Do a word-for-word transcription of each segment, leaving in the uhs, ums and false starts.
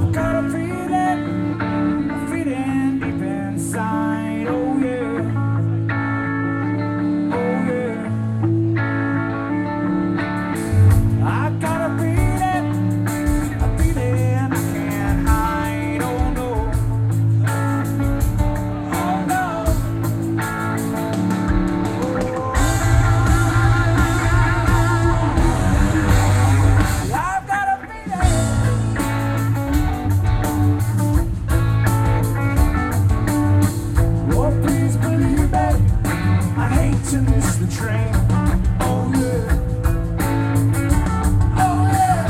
got a feeling, a feeling deep inside. Oh yeah, oh yeah. I got a feeling, a feeling I can't hide. Oh no, oh no. I've got a feeling. Oh, please believe it. I hate to miss the train. Oh yeah, oh yeah.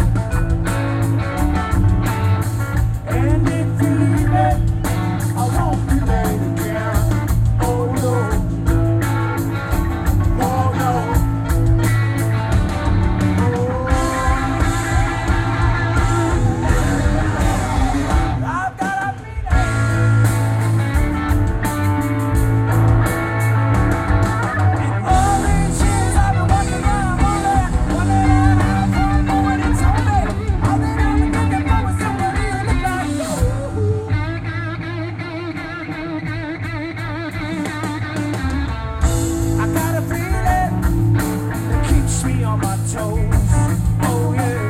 And if you leave it, I won't be late again. Oh no, oh no. I've got a feeling. In all these years I've been walking around wondering, wondering how come nobody told me. All that I've been thinking about was somebody who looked like you. I got a feeling that keeps me on my toes. Oh yeah,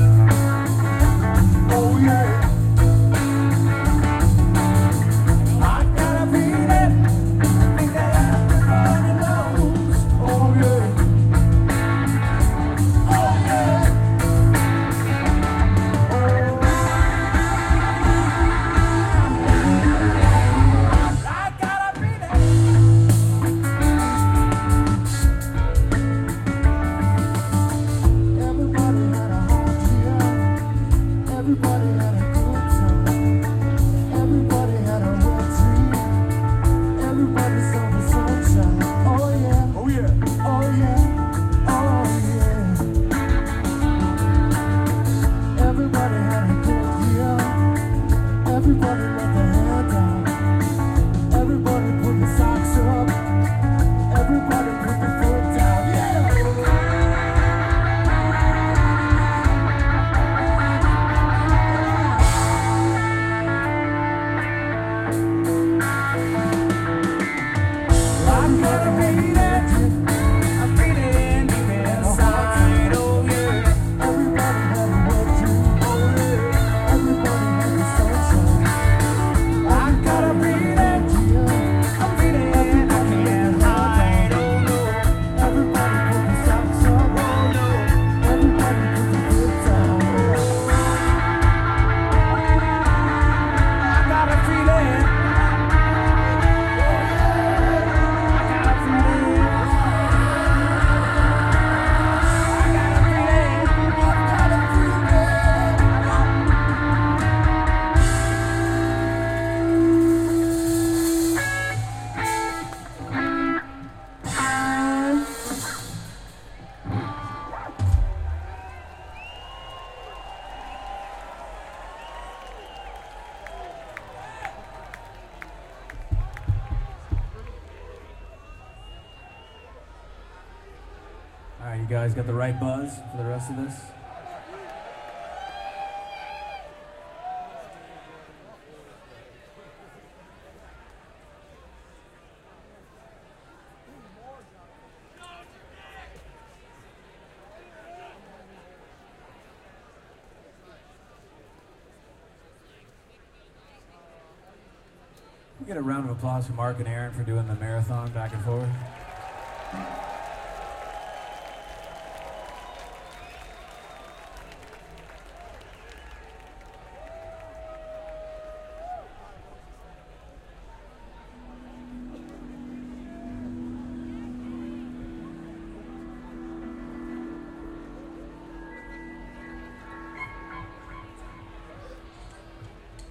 oh yeah. I got a feeling, think that everybody knows. Oh yeah, oh yeah. I got a feeling. Everybody had a hard year. Everybody had a good time. Everybody had a red dream. Everybody saw the sunshine. Oh yeah, oh yeah, oh yeah, oh yeah. Everybody had a good year. Everybody let their hair down. Everybody put the socks up. Everybody put the foot down. Yeah. I'm gonna beat it. I'm feeling deep inside. Oh yeah. Everybody had a wet dream. Oh yeah. Everybody had the sunshine. I gotta beat it. I'm feeling I can't hide. Oh no. Everybody put the socks up. Oh no. Everybody put the foot down. I got a feeling. All right, you guys got the right buzz for the rest of this? We get a round of applause for Mark and Aaron for doing the marathon back and forth.